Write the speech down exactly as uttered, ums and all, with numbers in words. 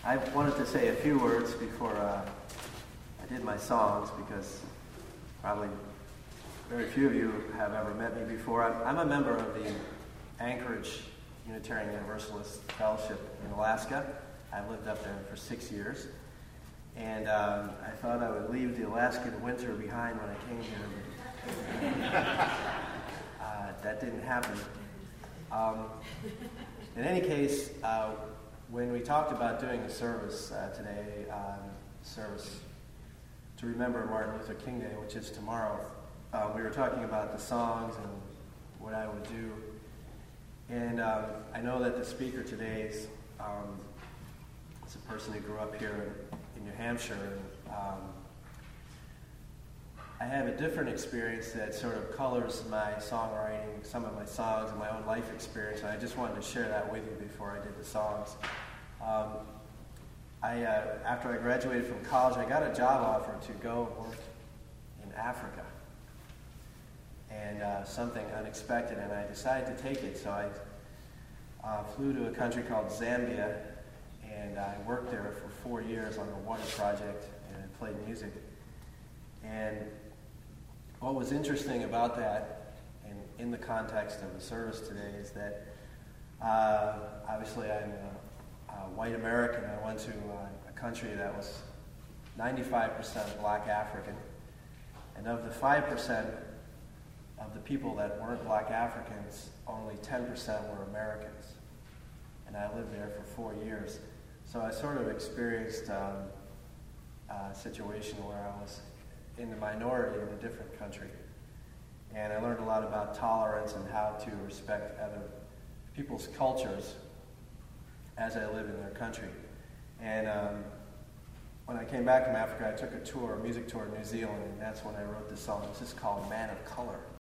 I wanted to say a few words before uh, I did my songs, because probably very few of you have ever met me before. I'm, I'm a member of the Anchorage Unitarian Universalist Fellowship in Alaska. I've lived up there for six years. And um, I thought I would leave the Alaskan winter behind when I came here. uh, that didn't happen. Um, in any case, uh, when we talked about doing a service uh, today, um, service to remember Martin Luther King Day, which is tomorrow, uh, we were talking about the songs and what I would do. And um, I know that the speaker today is, um, is a person who grew up here in, in New Hampshire. And, um, I have a different experience that sort of colors my songwriting, some of my songs, and my own life experience, and I just wanted to share that with you before I did the songs. Um, I, uh, after I graduated from college, I got a job offer to go and work in Africa, and uh, something unexpected, and I decided to take it. So I uh, flew to a country called Zambia, and I worked there for four years on a water project and played music. And what was interesting about that, and in the context of the service today, is that uh, obviously I'm a, a white American. I went to uh, a country that was ninety-five percent black African, and of the five percent of the people that weren't black Africans, only ten percent were Americans. And I lived there for four years. So I sort of experienced um, a situation where I was in the minority in a different country. And I learned a lot about tolerance and how to respect other people's cultures as I live in their country. And um, when I came back from Africa, I took a tour, a music tour in New Zealand, and that's when I wrote this song. This is called Man of Color.